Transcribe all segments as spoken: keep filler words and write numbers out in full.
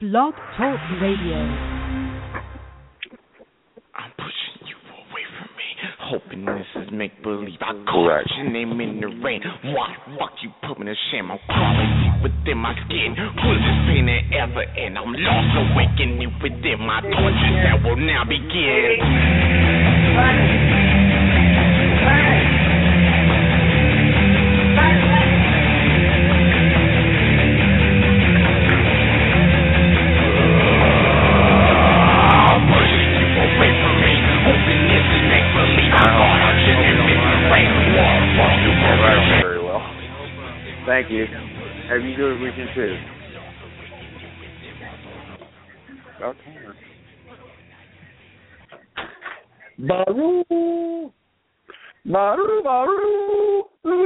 Blog Talk Radio. I'm pushing you away from me, hoping this is make-believe. I called your name in the rain. Why the fuck you put me in shame? I'm crawling deep within my skin. Will this pain ever end? I'm lost, awakening within my tortures that will now begin. Thank you. Have you good weekend too? Okay. Baru, Baru, Baru.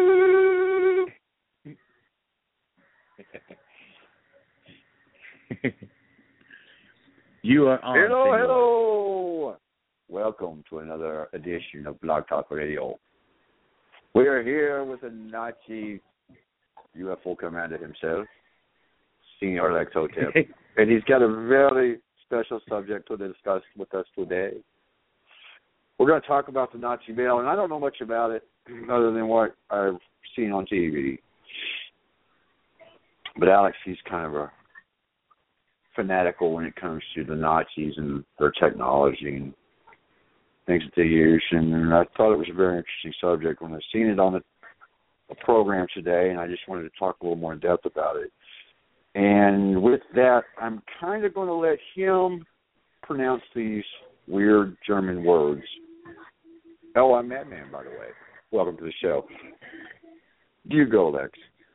You are on. Hello, hello. Welcome to another edition of Blog Talk Radio. We are here with a Nazi U F O commander himself, Senior Lex Hotep. And he's got a very special subject to discuss with us today. We're going to talk about the Nazi Bell, and I don't know much about it other than what I've seen on T V. But Alex, he's kind of a fanatical when it comes to the Nazis and their technology and things that they use. And I thought it was a very interesting subject when I seen it on the a program today, and I just wanted to talk a little more in depth about it. And with that, I'm kind of going to let him pronounce these weird German words. Oh, I'm Madman, by the way. Welcome to the show. You go, Lex.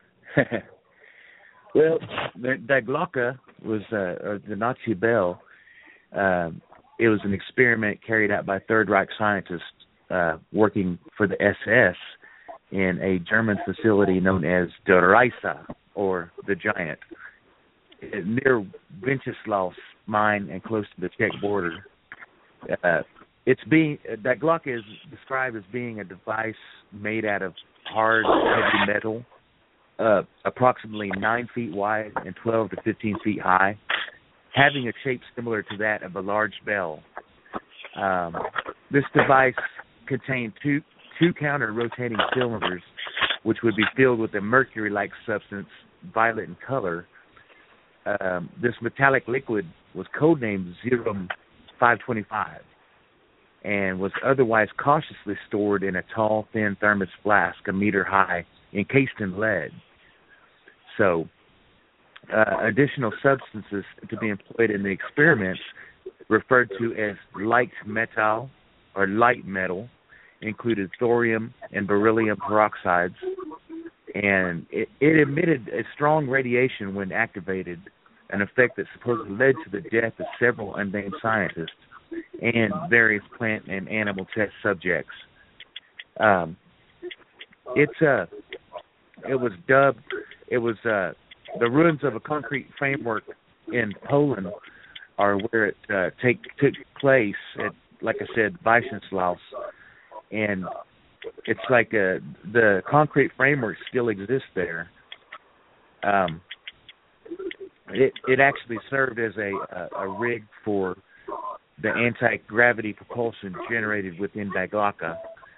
Well, the, the Glocke was, uh, or the Nazi bell, uh, it was an experiment carried out by Third Reich scientists uh, working for the S S in a German facility known as Der Riese, or the Giant, near Winteslaus mine and close to the Czech border. Uh, it's being that Glocke is described as being a device made out of hard, heavy metal, uh, approximately nine feet wide and twelve to fifteen feet high, having a shape similar to that of a large bell. Um, this device contained two two counter-rotating cylinders, which would be filled with a mercury-like substance, violet in color. Um, this metallic liquid was codenamed Zerum five twenty-five and was otherwise cautiously stored in a tall, thin thermos flask a meter high, encased in lead. So, uh, additional substances to be employed in the experiments, referred to as light metal or light metal, included thorium and beryllium peroxides, and it, it emitted a strong radiation when activated, an effect that supposedly led to the death of several unnamed scientists and various plant and animal test subjects. Um, it's uh, it was dubbed, it was uh, the ruins of a concrete framework in Poland are where it uh, take took place at, like I said, Weissenslaus. And it's like a, the concrete framework still exists there. Um, it it actually served as a, a, a rig for the anti-gravity propulsion generated within the Glocke.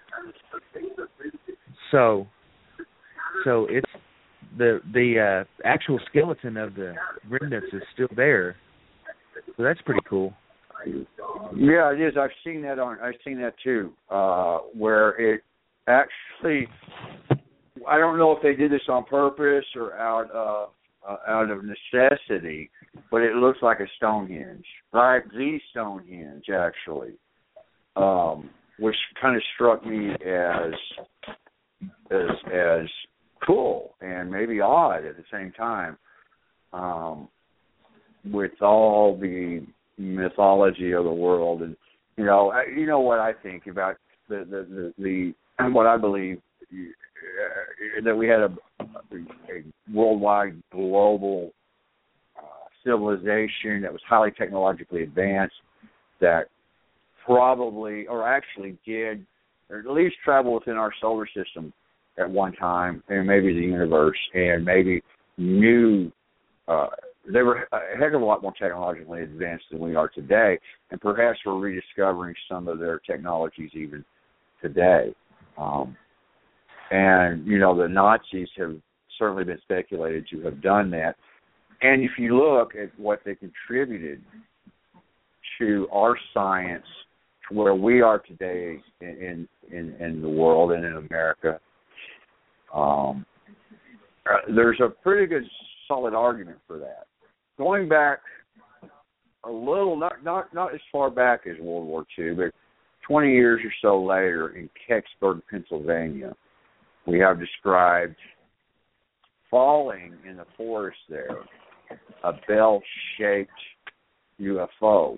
So, so it's the the uh, actual skeleton of the remnants is still there. So that's pretty cool. Yeah, it is. I've seen that on. I've seen that too, uh, where it actually. I don't know if they did this on purpose or out of uh, out of necessity, but it looks like a Stonehenge, like the Stonehenge, actually, um, which kind of struck me as as as cool and maybe odd at the same time, um, with all the mythology of the world. And you know I, you know what I think about the the, the, the what I believe uh, that we had a, a worldwide global uh, civilization that was highly technologically advanced, that probably or actually did or at least travel within our solar system at one time, and maybe the universe, and maybe knew uh, they were a heck of a lot more technologically advanced than we are today, and perhaps we're rediscovering some of their technologies even today. Um, and, you know, the Nazis have certainly been speculated to have done that. And if you look at what they contributed to our science, to where we are today in in, in the world and in America, um, there's a pretty good solid argument for that. Going back a little, not not not as far back as World War Two, but twenty years or so later in Kecksburg, Pennsylvania, we have described falling in the forest there a bell-shaped U F O.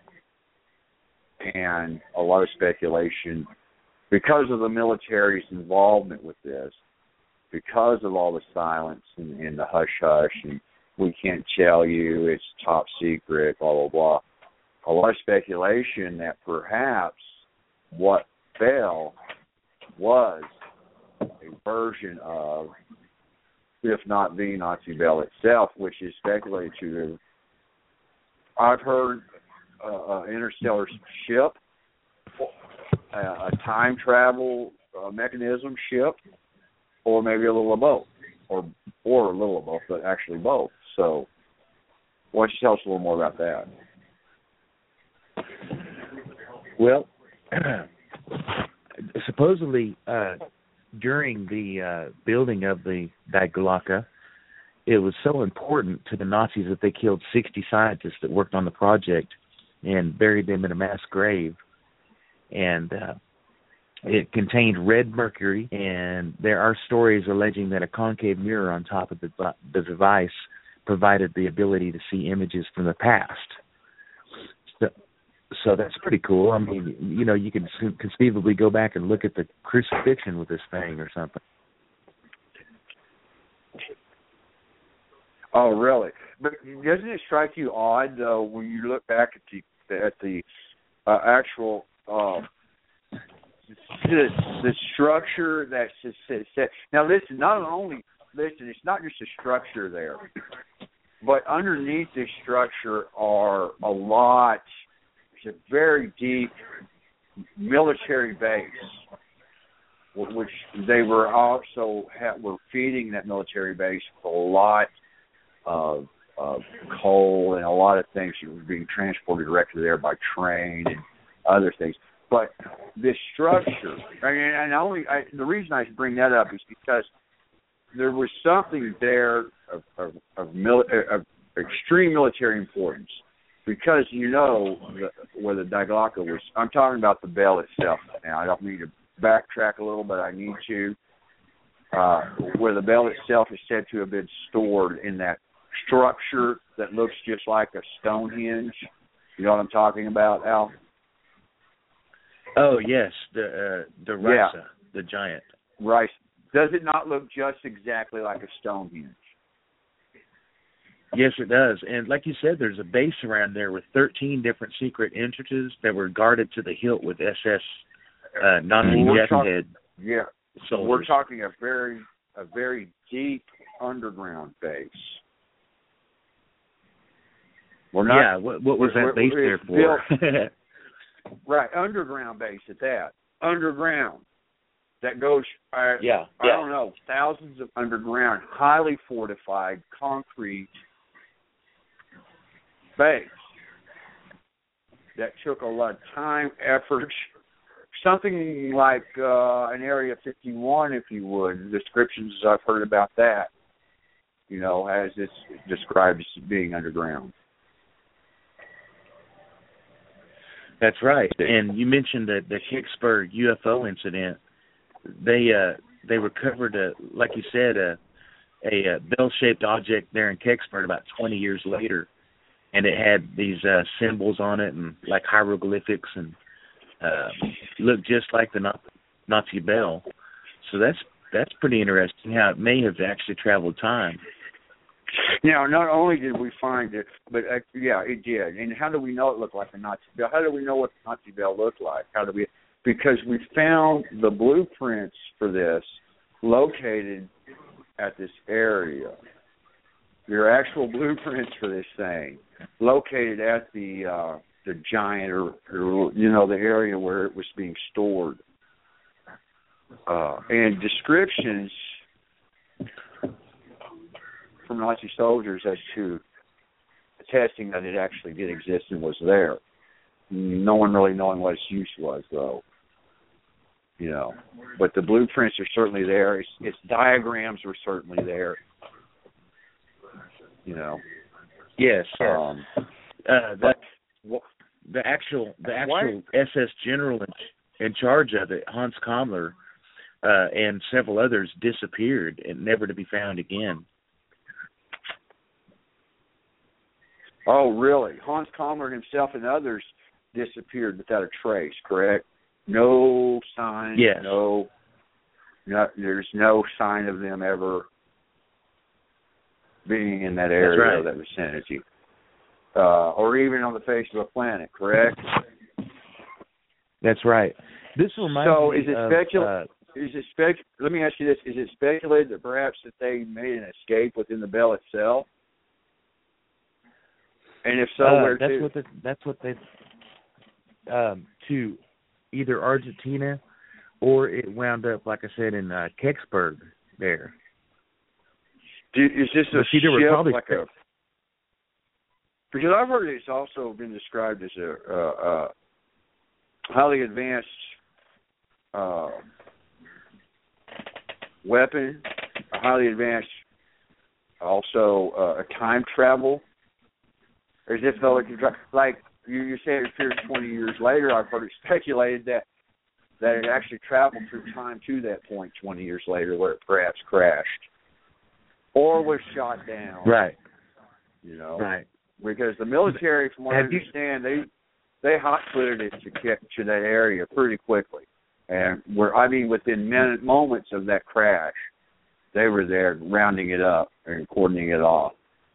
And a lot of speculation, because of the military's involvement with this, because of all the silence and, and the hush-hush, and we can't tell you, it's top secret, blah, blah, blah. A lot of speculation that perhaps what fell was a version of, if not the Nazi Bell itself, which is speculated to have, I've heard, uh, an interstellar ship, a, a time travel uh, mechanism ship, or maybe a little of both, or or a little of both, but actually both. So, why don't you tell us a little more about that? Well, supposedly uh, during the uh, building of the Die Glocke, it was so important to the Nazis that they killed sixty scientists that worked on the project and buried them in a mass grave. And uh, it contained red mercury, and there are stories alleging that a concave mirror on top of the, the device provided the ability to see images from the past. So, so that's pretty cool. I mean, you know, you can conceivably go back and look at the crucifixion with this thing or something. Oh, really? But doesn't it strike you odd, though, when you look back at the at the uh, actual uh, the, the structure that's set? Now, listen. Not only listen, it's not just a structure there, but underneath this structure are a lot. It's a very deep military base, which they were also ha- were feeding that military base with a lot of, of coal and a lot of things that were being transported directly there by train and other things. But this structure, and, and only I, the reason I bring that up is because there was something there of, of, of, mili- of extreme military importance. Because you know the, where the Die Glocke was, I'm talking about the bell itself now. I don't need to backtrack a little, but I need to. Uh, where the bell itself is said to have been stored in that structure that looks just like a Stonehenge. You know what I'm talking about, Al? Oh yes, the uh, the Risa, yeah. the giant. Right. Does it not look just exactly like a Stonehenge? Yes, it does. And like you said, there's a base around there with thirteen different secret entrances that were guarded to the hilt with S S uh, Nazi well, jet talk- head. Yeah. So soldiers. we're talking a very a very deep underground base. We're not. Yeah. What, what was that base there for? Built, right, underground base at that. Underground. That goes, I, yeah, I yeah. don't know, thousands of underground, highly fortified, concrete base that took a lot of time, effort, something like uh, an Area fifty-one, if you would. Descriptions I've heard about that, you know, as it's described as being underground. That's right. And you mentioned the, the Kecksburg U F O incident. They uh, they recovered, a, like you said, a, a, a bell-shaped object there in Kecksburg about twenty years later, and it had these uh, symbols on it and like hieroglyphics, and uh, looked just like the Nazi bell. So that's that's pretty interesting how it may have actually traveled time. Now, not only did we find it, but uh, yeah, it did. And how do we know it looked like a Nazi bell? How do we know what the Nazi bell looked like? How do we? Because we found the blueprints for this located at this area. there are actual blueprints for this thing located at the uh, the giant, or, or you know, the area where it was being stored, uh, and descriptions from Nazi soldiers as to attesting that it actually did exist and was there. No one really knowing what its use was, though. You know, but the blueprints are certainly there. Its, its diagrams were certainly there. You know. Yes. yes. Um, uh, but the, the actual the actual why? S S general in, in charge of it, Hans Kammler, uh, and several others disappeared and never to be found again. Oh, really? Hans Kammler himself and others disappeared without a trace, correct? No sign. Yes. No, no. There's no sign of them ever being in that area right. or that vicinity, uh, or even on the face of the planet, correct? That's right. This reminds so me is it of, specul- uh, Is it spec? Let me ask you this: is it speculated that perhaps that they made an escape within the Bell itself? And if so, uh, where that's to? what the, that's what they um, to either Argentina, or it wound up, like I said, in uh, Kecksburg there. Do, is this a see, there were ship probably like a? Because I've heard it's also been described as a, a, a highly advanced uh, weapon, a highly advanced, also uh, a time travel. As if though it could, like you, you say, it appears twenty years later. I've heard it speculated that that it actually traveled through time to that point twenty years later, where it perhaps crashed or was shot down. Right. You know. Right. Because the military, from what I Have you- understand, they they hot-footed it to get to that area pretty quickly, and we're I mean within minute moments of that crash, they were there rounding it up and cordoning it off.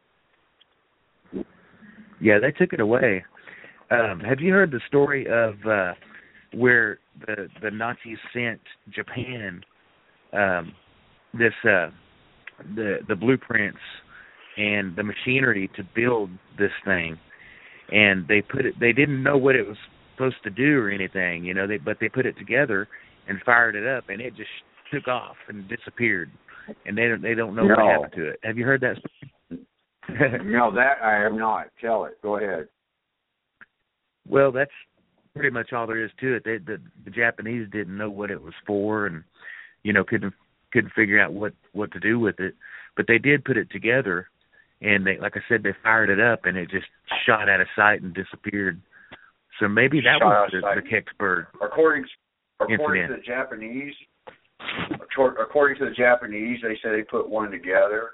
Yeah, they took it away. Um, have you heard the story of uh, where the the Nazis sent Japan um, this uh, the the blueprints and the machinery to build this thing, and they put it? They didn't know what it was supposed to do or anything, you know. They but they put it together and fired it up, and it just took off and disappeared, and they don't they don't know no. what happened to it. Have you heard that story? No, that I have not. Tell it. Go ahead. Well, that's pretty much all there is to it. They, the, the Japanese didn't know what it was for, and you know couldn't couldn't figure out what, what to do with it. But they did put it together, and they, like I said, they fired it up, and it just shot out of sight and disappeared. So maybe that Shot was the, sight. the Kecksburg According according incident. to the Japanese, according to the Japanese, they say they put one together.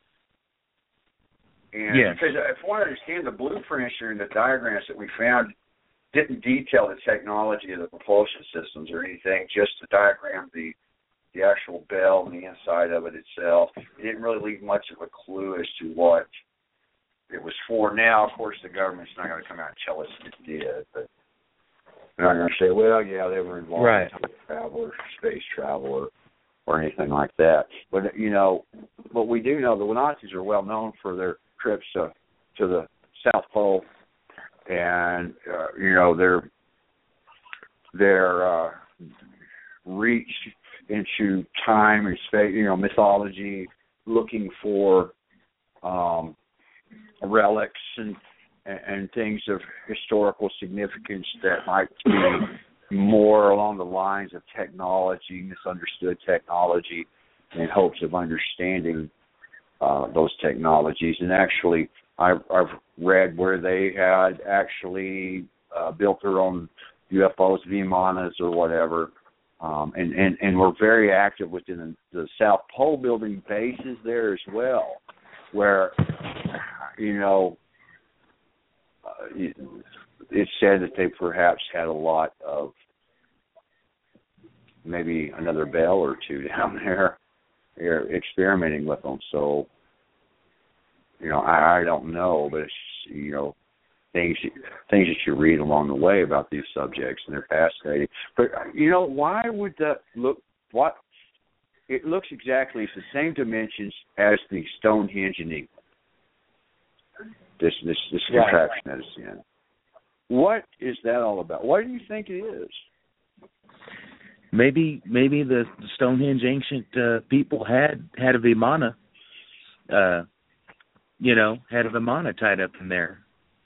And yes. Because if I understand, the blueprints and the diagrams that we found didn't detail the technology of the propulsion systems or anything, just to diagram the the actual bell and the inside of it itself. It didn't really leave much of a clue as to what it was for. Now, of course, the government's not going to come out and tell us it did, but they're not going to say, well, yeah, they were involved right. in time travel or space travel or, or anything like that. But, you know, but we do know the Nazis are well known for their trips to, to the South Pole, and, uh, you know, their, their uh, reach into time and space, you know, mythology, looking for um, relics and, and things of historical significance that might be more along the lines of technology, misunderstood technology, in hopes of understanding uh, those technologies. And actually, I've, I've read where they had actually uh, built their own U F Os, Vimanas or whatever, um, and, and, and were very active within the, the South Pole, building bases there as well, where, you know, uh, it's said that they perhaps had a lot of maybe another bell or two down there. They're experimenting with them. So, you know, I, I don't know, but it's, you know, things things that you read along the way about these subjects, and they're fascinating. But, you know, why would that look, what, it looks exactly, it's the same dimensions as the Stonehenge in England. This this this Right. contraption that it's in. What is that all about? What do you think it is? Maybe maybe the Stonehenge ancient uh, people had had a Vimana, uh, you know, had a Vimana tied up in there.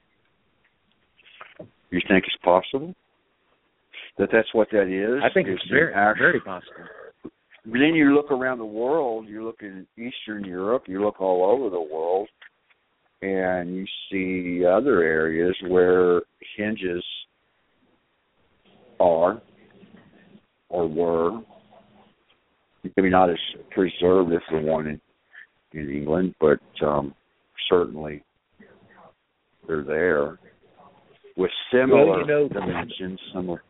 You think it's possible that that's what that is? I think it's very actual, very possible. Then you look around the world. You look in Eastern Europe. You look all over the world, and you see other areas where hinges are or were. Maybe not as preserved as the one in, in England, but um, certainly they're there with similar well, you know, dimensions. Similar.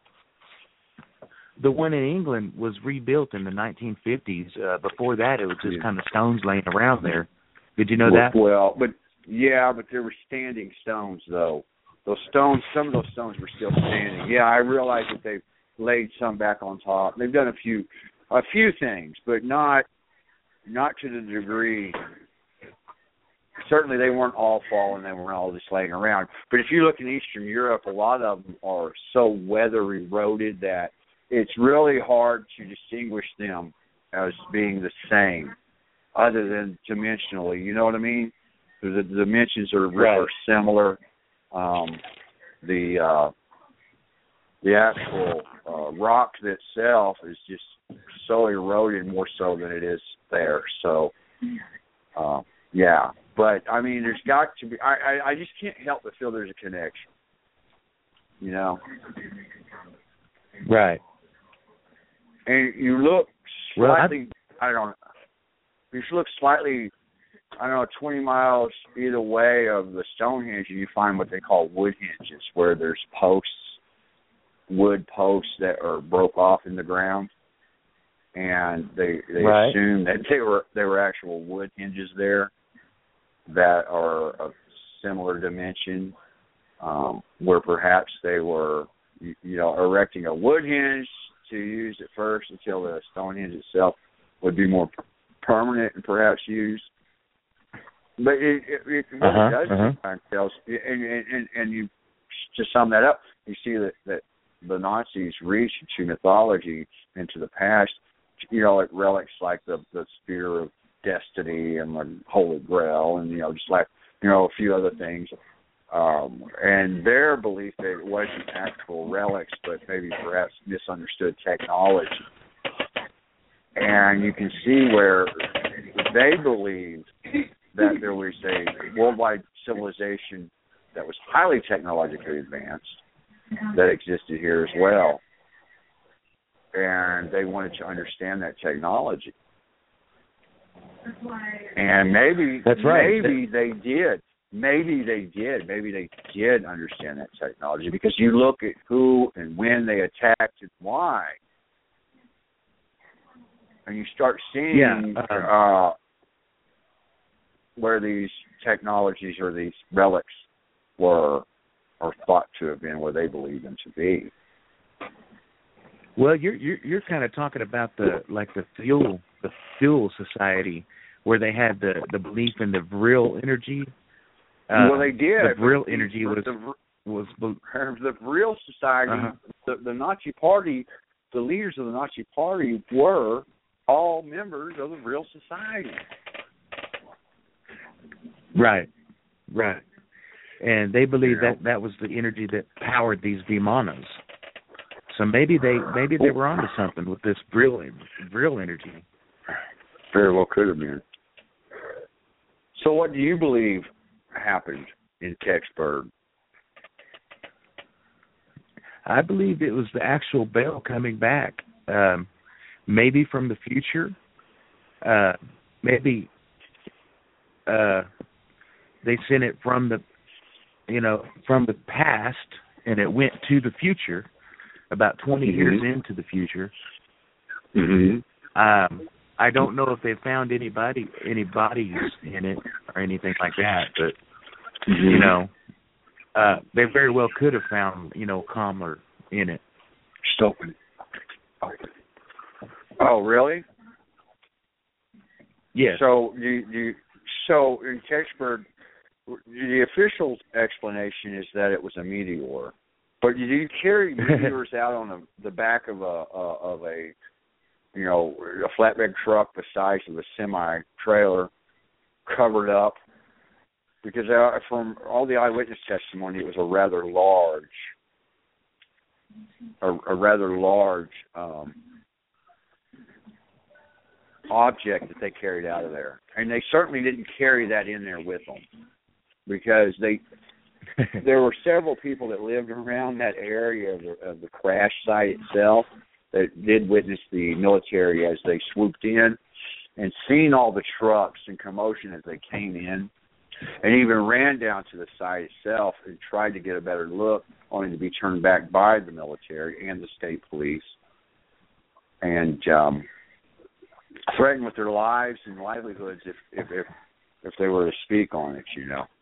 The one in England was rebuilt in the nineteen fifties. Uh, before that, it was just Yeah. kind of stones laying around there. Did you know well, that? Well, but yeah, but there were standing stones though. Those stones, some of those stones were still standing. Yeah, I realize that they've laid some back on top. They've done a few, a few things, but not, not to the degree. Certainly, they weren't all falling; they weren't all just laying around. But if you look in Eastern Europe, a lot of them are so weather eroded that it's really hard to distinguish them as being the same, other than dimensionally. You know what I mean? The, the dimensions are, Right. are similar. Um, the uh, the actual uh, rock itself is just so eroded, more so than it is there. So, uh, yeah. But I mean, there's got to be. I, I I just can't help but feel there's a connection. You know. Right. And you look Well, I- slightly. I don't know. You look slightly. I don't know, twenty miles either way of the Stonehenge, and you find what they call wood hinges, where there's posts, wood posts that are broke off in the ground, and they they Right. assume that they were they were actual wood hinges there that are of similar dimension, um, where perhaps they were, you, you know, erecting a wood hinge to use at first until the Stonehenge itself would be more permanent and perhaps used. But it, it, it really Uh-huh, does uh-huh. sometimes tell us, and, and, and you, to sum that up, you see that, that the Nazis reached into mythology, into the past, you know, like relics like the, the Spear of Destiny and the Holy Grail and, you know, just like, you know, a few other things. Um, and their belief that it wasn't actual relics, but maybe perhaps misunderstood technology. And you can see where they believed that there was a worldwide civilization that was highly technologically advanced that existed here as well. And they wanted to understand that technology. And maybe, That's right. maybe they did. Maybe they did. Maybe they did understand that technology, because you look at who and when they attacked and why, and you start seeing Yeah, uh, uh, where these technologies or these relics were or thought to have been, where they believed them to be. Well, you're you're you're kind of talking about the like the fuel the fuel society, where they had the, the belief in the real energy. Uh, well, they did. The real but energy was the, was the real society. Uh-huh. The, the Nazi Party, the leaders of the Nazi Party were all members of the real society. right, right, and they believed Yeah. that that was the energy that powered these Vimanas. So maybe they maybe they were onto something with this real real energy. Very well could have been. So, what do you believe happened in Kecksburg? I believe it was the actual Bell coming back, um, maybe from the future. Uh, maybe uh, they sent it from the, you know, from the past, and it went to the future, about twenty Mm-hmm. years into the future. Mm-hmm. Um, I don't know if they found anybody, any bodies in it or anything like that, but Mm-hmm. you know, uh, they very well could have found, you know, Comler in it. Stop it. Oh, really? Yes. So you you so in Kecksburg, the official explanation is that it was a meteor. But you do carry meteors out on the, the back of a, a of a you know a flatbed truck the size of a semi trailer, covered up, because uh, from all the eyewitness testimony, it was a rather large, a, a rather large um, object that they carried out of there, and they certainly didn't carry that in there with them, because they. There were several people that lived around that area of the, of the crash site itself that did witness the military as they swooped in, and seen all the trucks and commotion as they came in, and even ran down to the site itself and tried to get a better look, only to be turned back by the military and the state police, and um, threatened with their lives and livelihoods if if if, if they were to speak on it, you know.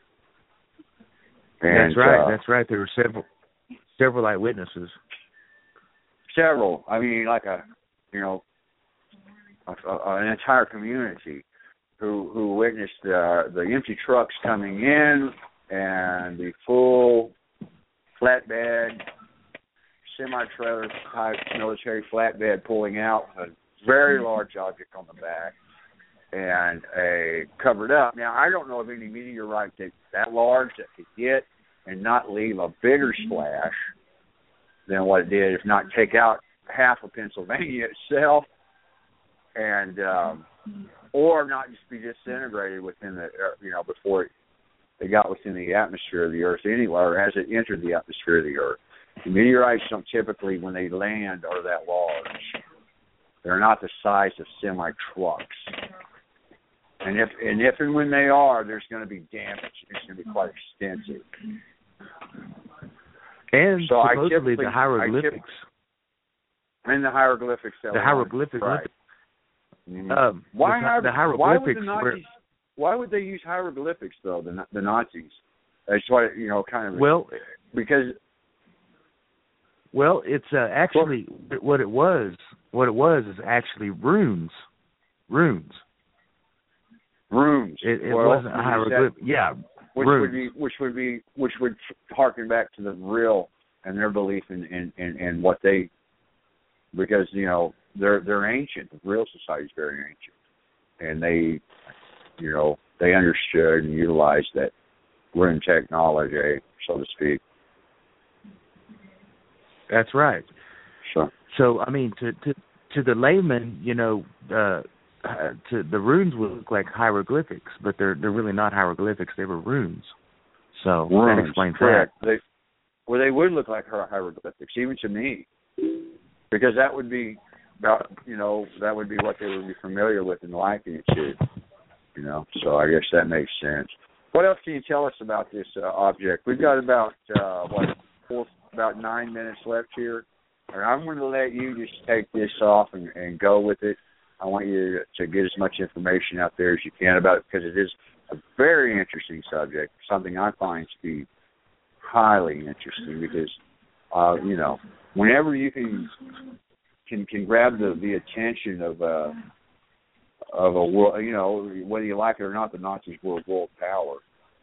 And, that's right. Uh, that's right. There were several, several eyewitnesses. Several. I mean, like a, you know, a, a, an entire community who who witnessed uh, the empty trucks coming in and the full flatbed, semi-trailer type military flatbed pulling out with a very large object on the back and a covered up. Now, I don't know of any meteorite that that large that could hit and not leave a bigger splash than what it did, if not take out half of Pennsylvania itself, and um, or not just be disintegrated within the, you know, before it, it got within the atmosphere of the Earth anywhere, or as it entered the atmosphere of the Earth. The meteorites don't typically, when they land, are that large. They're not the size of semi-trucks. And if and if and when they are, there's going to be damage. It's going to be quite extensive. And so supposedly the hieroglyphics. And the hieroglyphics. That the hieroglyphics. Right. Mm-hmm. Um, why, the, the hieroglyphics why would the Nazis? were, why would they use hieroglyphics though? The the Nazis. That's what you know, kind of. Well, because. Well, it's uh, actually well, what it was. What it was is actually runes. Runes. Runes. It, it well, wasn't a hieroglyph. That, yeah, which runes. would be which would be which would harken back to the real and their belief in in, in, in what they, because you know they're they're ancient. The real society is very ancient, and they, you know, they understood and utilized that rune technology, so to speak. That's right. So, so I mean, to to to the layman, you know. Uh, Uh, to the runes would look like hieroglyphics, but they're they're really not hieroglyphics. They were runes. So runes, that explains correct. that. They, well, they would look like hieroglyphics, even to me, because that would be about you know that would be what they would be familiar with and liking it to, you know. So I guess that makes sense. What else can you tell us about this uh, object? We've got about uh, what four, about nine minutes left here, and I'm going to let you just take this off and, and go with it. I want you to get as much information out there as you can about it, because it is a very interesting subject, something I find to be highly interesting, because, uh, you know, whenever you can can, can grab the, the attention of a, of a world, you know, whether you like it or not, the Nazis were a world power.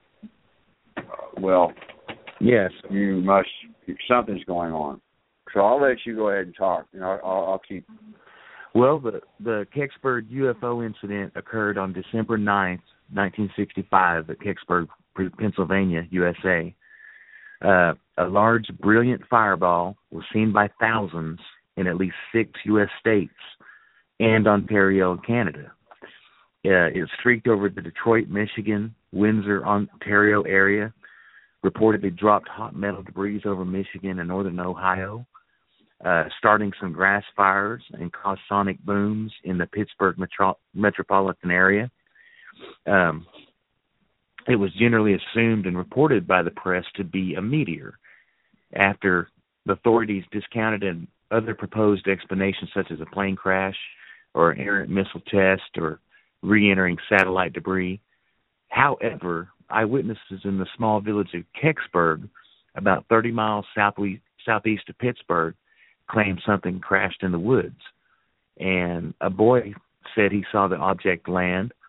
Uh, well, yes, you must, something's going on. So I'll let you go ahead and talk, and I'll, I'll, I'll keep... Well, the, the Kecksburg U F O incident occurred on December ninth, nineteen sixty-five at Kecksburg, Pennsylvania, U S A. Uh, a large, brilliant fireball was seen by thousands in at least six U S states and Ontario, Canada. Uh, it streaked over the Detroit, Michigan, Windsor, Ontario area, reportedly dropped hot metal debris over Michigan and northern Ohio, Uh, starting some grass fires and caused sonic booms in the Pittsburgh metro- metropolitan area. Um, it was generally assumed and reported by the press to be a meteor, after the authorities discounted other proposed explanations such as a plane crash or an errant missile test or re-entering satellite debris. However, eyewitnesses in the small village of Kecksburg, about thirty miles southeast, southeast of Pittsburgh, claimed something crashed in the woods, and a boy said he saw the object land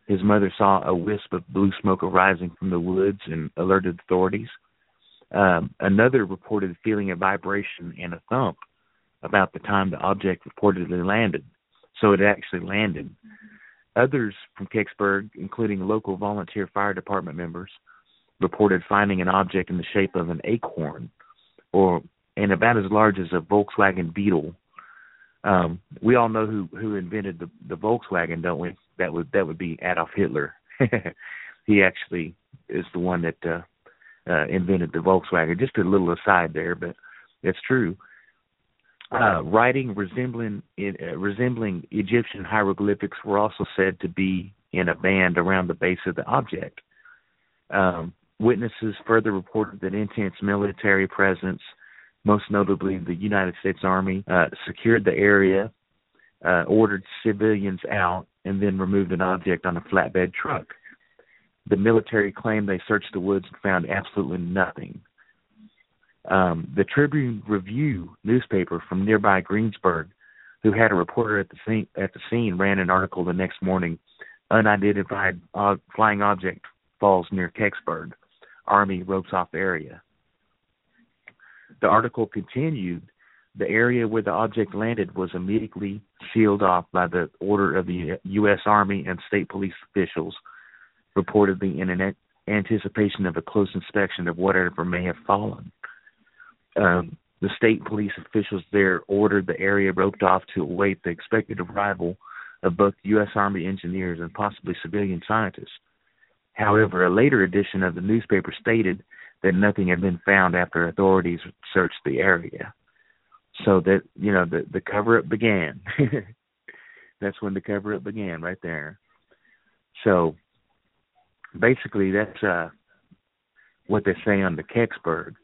His mother saw a wisp of blue smoke arising from the woods and alerted authorities. Um, another reported feeling a vibration and a thump about the time the object reportedly landed. So it actually landed. Others from Kecksburg, including local volunteer fire department members, reported finding an object in the shape of an acorn, or and about as large as a Volkswagen Beetle. Um, we all know who, who invented the, the Volkswagen, don't we? That would that would be Adolf Hitler. He actually is the one that uh, uh, invented the Volkswagen. Just a little aside there, but it's true. Uh, writing resembling uh, resembling Egyptian hieroglyphics were also said to be in a band around the base of the object. Um, witnesses further reported that intense military presence, most notably the United States Army, uh, secured the area, uh, ordered civilians out, and then removed an object on a flatbed truck. The military claimed they searched the woods and found absolutely nothing. Um, the Tribune Review newspaper from nearby Greensburg, who had a reporter at the scene, at the scene, ran an article the next morning. Unidentified uh, flying object falls near Kecksburg. Army ropes off area. The article continued. The area where the object landed was immediately sealed off by the order of the U S Army and state police officials, reportedly in an anticipation of a close inspection of whatever may have fallen. Um, the state police officials there ordered the area roped off to await the expected arrival of both U S Army engineers and possibly civilian scientists. However, a later edition of the newspaper stated that nothing had been found after authorities searched the area. So that, you know, the, the cover-up began. That's when the cover-up began, right there. So basically that's uh, what they say on the Kecksburg.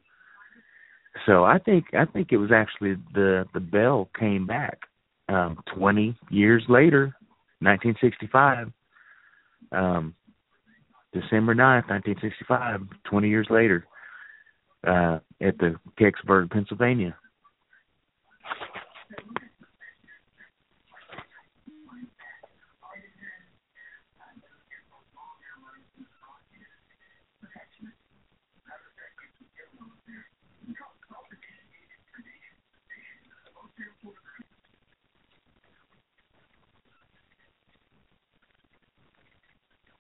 So I think I think it was actually the, the bell came back um, twenty years later, nineteen sixty-five, um, December ninth, nineteen sixty-five, twenty years later, uh, at the Kecksburg, Pennsylvania.